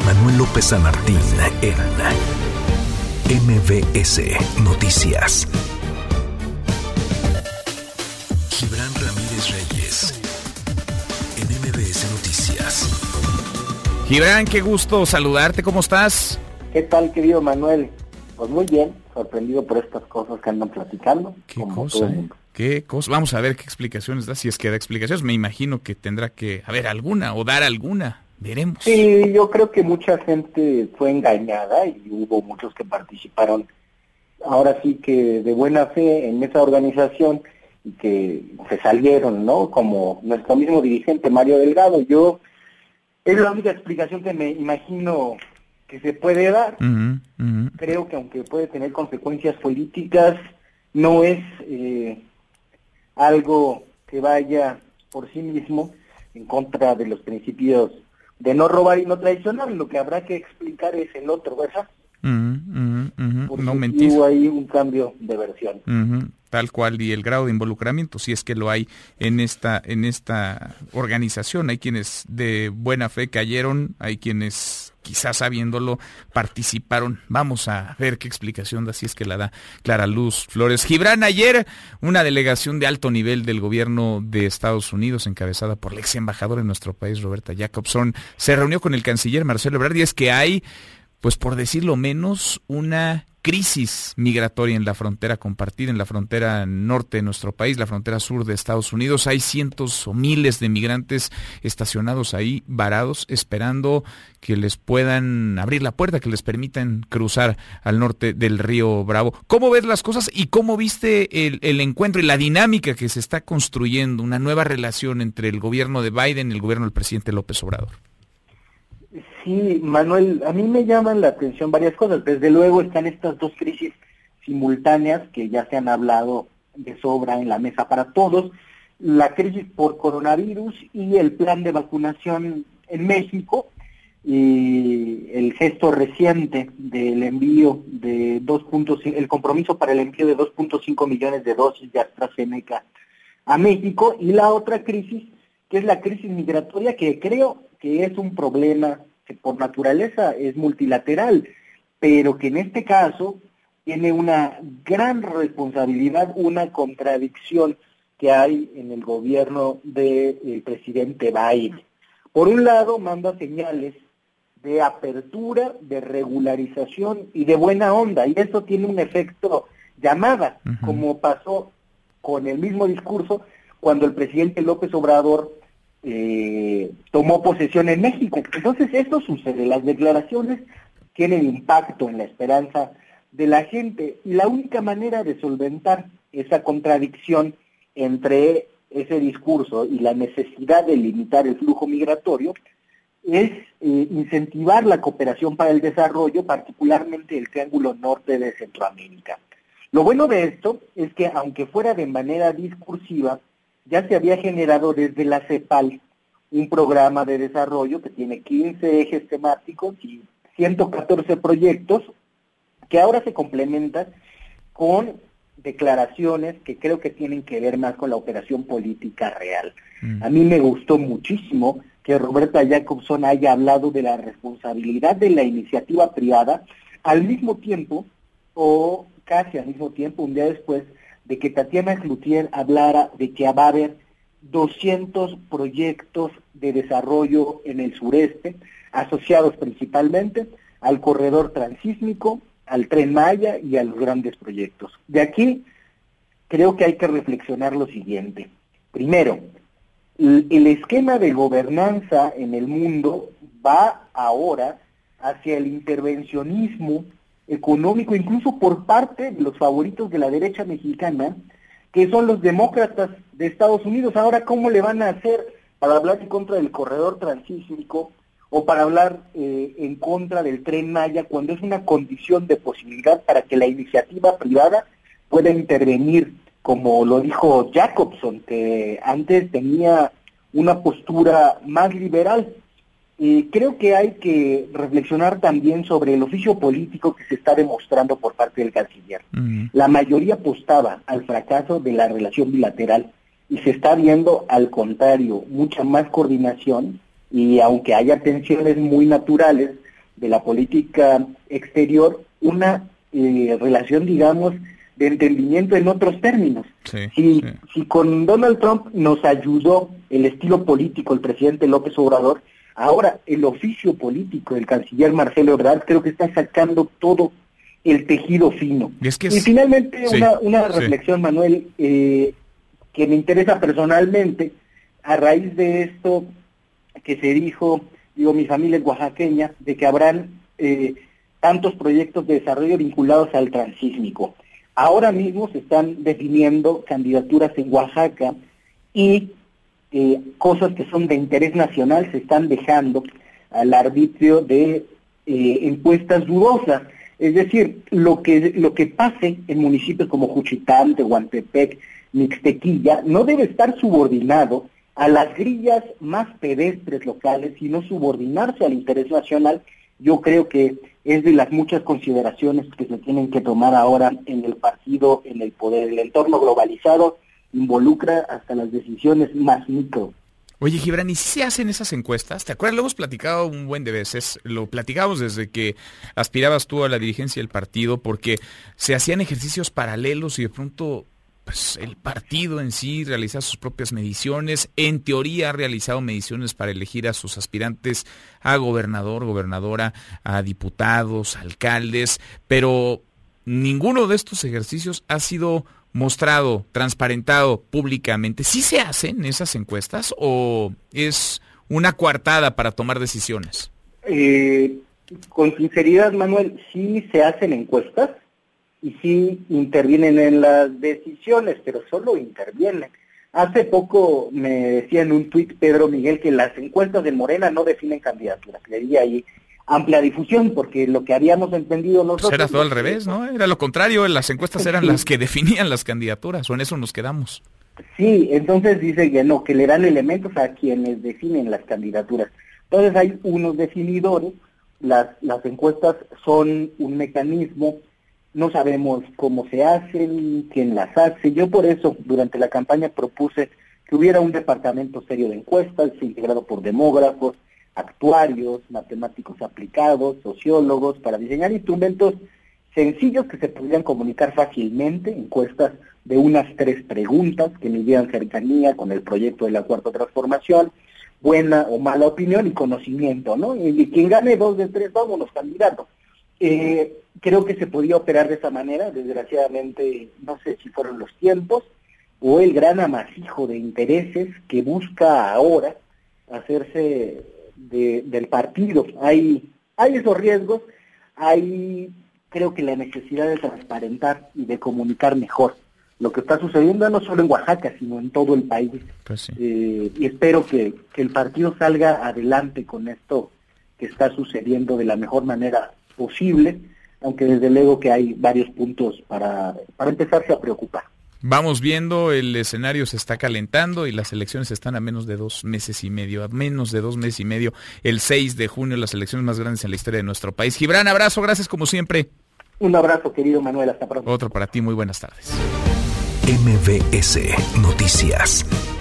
Manuel López San Martín en MBS Noticias. Gibran Ramírez Reyes en MBS Noticias. Gibran, qué gusto saludarte, ¿cómo estás? ¿Qué tal, querido Manuel? Pues muy bien, sorprendido por estas cosas que andan platicando. ¿Qué cosa? ¿Qué cosa? Vamos a ver qué explicaciones da, si es que da explicaciones. Me imagino que tendrá que haber alguna o dar alguna. Veremos. Sí, yo creo que mucha gente fue engañada y hubo muchos que participaron, ahora sí que de buena fe en esa organización y que se salieron, ¿no? Como nuestro mismo dirigente Mario Delgado. Es la única explicación que me imagino que se puede dar. Creo que aunque puede tener consecuencias políticas, no es algo que vaya por sí mismo en contra de los principios de no robar y no traicionar. Lo que habrá que explicar es el otro, ¿verdad? No mentir. Hubo ahí un cambio de versión. Tal cual, y el grado de involucramiento, si es que lo hay en esta organización. Hay quienes de buena fe cayeron, hay quienes quizás sabiéndolo participaron. Vamos a ver qué explicación da, si es que la da Clara Luz Flores. Gibran, ayer una delegación de alto nivel del gobierno de Estados Unidos, encabezada por la ex embajadora en nuestro país, Roberta Jacobson, se reunió con el canciller Marcelo Ebrard, y es que hay, pues por decirlo menos, una crisis migratoria en la frontera compartida, en la frontera norte de nuestro país, la frontera sur de Estados Unidos. Hay cientos o miles de migrantes estacionados ahí, varados, esperando que les puedan abrir la puerta, que les permitan cruzar al norte del río Bravo. ¿Cómo ves las cosas y cómo viste el encuentro y la dinámica que se está construyendo, una nueva relación entre el gobierno de Biden y el gobierno del presidente López Obrador? Sí, Manuel, a mí me llaman la atención varias cosas. Desde luego están estas dos crisis simultáneas que ya se han hablado de sobra en la mesa para todos, la crisis por coronavirus y el plan de vacunación en México, y el gesto reciente del envío de el compromiso para el envío de 2.5 millones de dosis de AstraZeneca a México, y la otra crisis, que es la crisis migratoria, que creo que es un problema que por naturaleza es multilateral, pero que en este caso tiene una gran responsabilidad, una contradicción que hay en el gobierno del presidente Biden. Por un lado, manda señales de apertura, de regularización y de buena onda, y eso tiene un efecto llamada, como pasó con el mismo discurso cuando el presidente López Obrador tomó posesión en México. Entonces esto sucede, las declaraciones tienen impacto en la esperanza de la gente, y la única manera de solventar esa contradicción entre ese discurso y la necesidad de limitar el flujo migratorio es incentivar la cooperación para el desarrollo, particularmente el Triángulo Norte de Centroamérica. Lo bueno de esto es que, aunque fuera de manera discursiva, ya se había generado desde la CEPAL un programa de desarrollo que tiene 15 ejes temáticos y 114 proyectos, que ahora se complementan con declaraciones que creo que tienen que ver más con la operación política real. A mí me gustó muchísimo que Roberta Jacobson haya hablado de la responsabilidad de la iniciativa privada, al mismo tiempo, o casi al mismo tiempo, un día después, de que Tatiana Cloutier hablara de que va a haber 200 proyectos de desarrollo en el sureste, asociados principalmente al corredor transísmico, al Tren Maya y a los grandes proyectos. De aquí creo que hay que reflexionar lo siguiente. Primero, el esquema de gobernanza en el mundo va ahora hacia el intervencionismo económico, incluso por parte de los favoritos de la derecha mexicana, que son los demócratas de Estados Unidos. Ahora, ¿cómo le van a hacer para hablar en contra del corredor transísmico o para hablar en contra del Tren Maya, cuando es una condición de posibilidad para que la iniciativa privada pueda intervenir, como lo dijo Jacobson, que antes tenía una postura más liberal? Creo que hay que reflexionar también sobre el oficio político que se está demostrando por parte del canciller. La mayoría apostaba al fracaso de la relación bilateral y se está viendo, al contrario, mucha más coordinación, y aunque haya tensiones muy naturales, de la política exterior una relación, digamos, de entendimiento en otros términos. Si con Donald Trump nos ayudó el estilo político el presidente López Obrador, ahora el oficio político del canciller Marcelo Ebrard creo que está sacando todo el tejido fino. Y finalmente una reflexión, Manuel, que me interesa personalmente, a raíz de esto que se dijo, mi familia es oaxaqueña, de que habrán tantos proyectos de desarrollo vinculados al transísmico. Ahora mismo se están definiendo candidaturas en Oaxaca y cosas que son de interés nacional se están dejando al arbitrio de encuestas dudosas. Es decir, lo que pase en municipios como Juchitán, Tehuantepec, Mixtequilla, no debe estar subordinado a las grillas más pedestres locales, sino subordinarse al interés nacional. Yo creo que es de las muchas consideraciones que se tienen que tomar ahora en el partido, en el poder. El entorno globalizado involucra hasta las decisiones más micro. Oye, Gibran, ¿y si se hacen esas encuestas? ¿Te acuerdas? Lo hemos platicado un buen de veces, lo platicamos desde que aspirabas tú a la dirigencia del partido, porque se hacían ejercicios paralelos y de pronto pues el partido en sí realiza sus propias mediciones. En teoría ha realizado mediciones para elegir a sus aspirantes a gobernador, gobernadora, a diputados, alcaldes, pero ninguno de estos ejercicios ha sido mostrado, transparentado públicamente. ¿Sí se hacen esas encuestas o es una coartada para tomar decisiones? Con sinceridad, Manuel, sí se hacen encuestas y sí intervienen en las decisiones, pero solo intervienen. Hace poco me decía en un tuit Pedro Miguel que las encuestas de Morena no definen candidaturas. Le di ahí amplia difusión, porque lo que habíamos entendido nosotros... Pues era todo al revés, ¿no? Era lo contrario, las encuestas eran las que definían las candidaturas, o en eso nos quedamos. Sí, entonces dice que no, que le dan elementos a quienes definen las candidaturas. Entonces hay unos definidores, las encuestas son un mecanismo, no sabemos cómo se hacen, quién las hace. Yo por eso durante la campaña propuse que hubiera un departamento serio de encuestas, integrado por demógrafos, actuarios, matemáticos aplicados, sociólogos, para diseñar instrumentos sencillos que se pudieran comunicar fácilmente, encuestas de unas 3 preguntas que midieran cercanía con el proyecto de la Cuarta Transformación, buena o mala opinión y conocimiento, ¿no? Y quien gane 2 de 3, vámonos, candidato. Creo que se podía operar de esa manera. Desgraciadamente, no sé si fueron los tiempos o el gran amasijo de intereses que busca ahora hacerse del partido. Hay esos riesgos, hay creo que la necesidad de transparentar y de comunicar mejor lo que está sucediendo no solo en Oaxaca, sino en todo el país. Pues sí. Y espero que el partido salga adelante con esto que está sucediendo de la mejor manera posible, aunque desde luego que hay varios puntos para empezarse a preocupar. Vamos viendo, el escenario se está calentando y las elecciones están a menos de 2 meses y medio, el 6 de junio, las elecciones más grandes en la historia de nuestro país. Gibran, abrazo, gracias como siempre. Un abrazo, querido Manuel, hasta pronto. Otro para ti, muy buenas tardes. MBS Noticias.